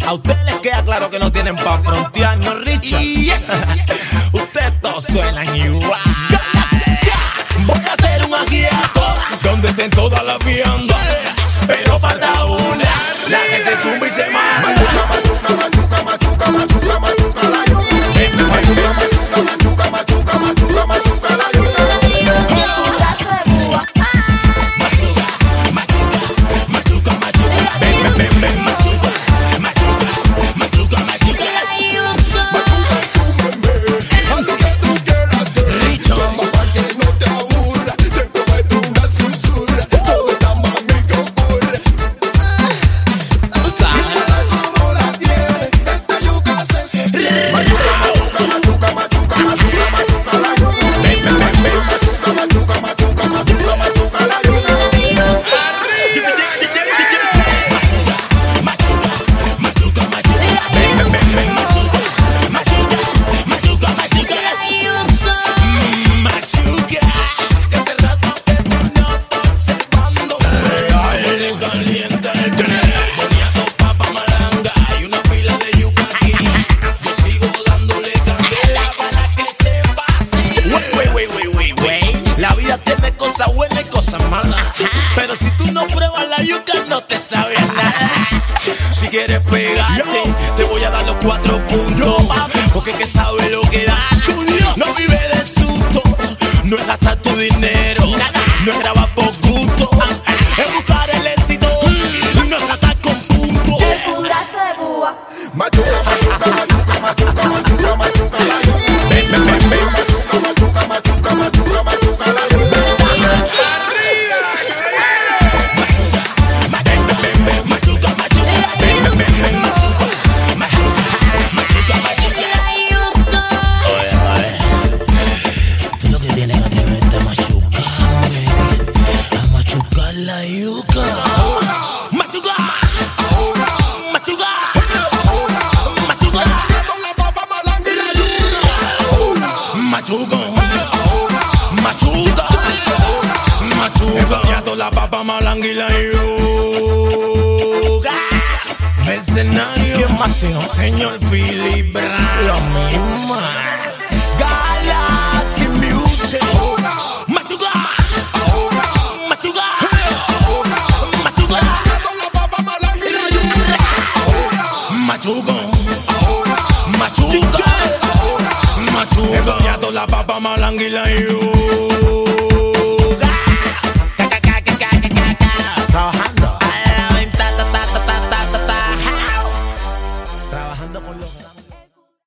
A ustedes les queda claro que no tienen pa' frontear, ¿no, Richard? Yes. Ustedes todos suenan igual. Voy a hacer un agiaco donde estén todas las viandas, pero falta una, la que se zumba y se manda. Machuca, machuca, machuca, machuca, machuca la yuca. Machuca, machuca, machuca, machuca, machuca, machuca la yuca. Pero si tú no pruebas la yuca, no te sabe nada. Si quieres pegarte, te voy a dar los 4 puntos. Porque que sabe lo que da. No vive de susto, no es gastar tu dinero, no es grabar por gusto, es buscar el éxito y no tratar con puntos. El puntazo de Cuba. Machuca, machuca, machuca, machuca, machuca, machuca la yuca. Machuca, machuca, machuca, machuca, machuca la yuca. La yuca. Machuca. Machuca. Machuca. La papa malanga y la yuca. Machuca. Machuca. Machuca. La papa malanga y la yuca. Mercenario. ¿Quién más sino? Señor Philip Brown. Lo mismo. Galaxy Music. Machuca. Machuca. Machuca, machuca, machuca. He copiado la papa malanga y la yuca. Trabajando. Trabajando con los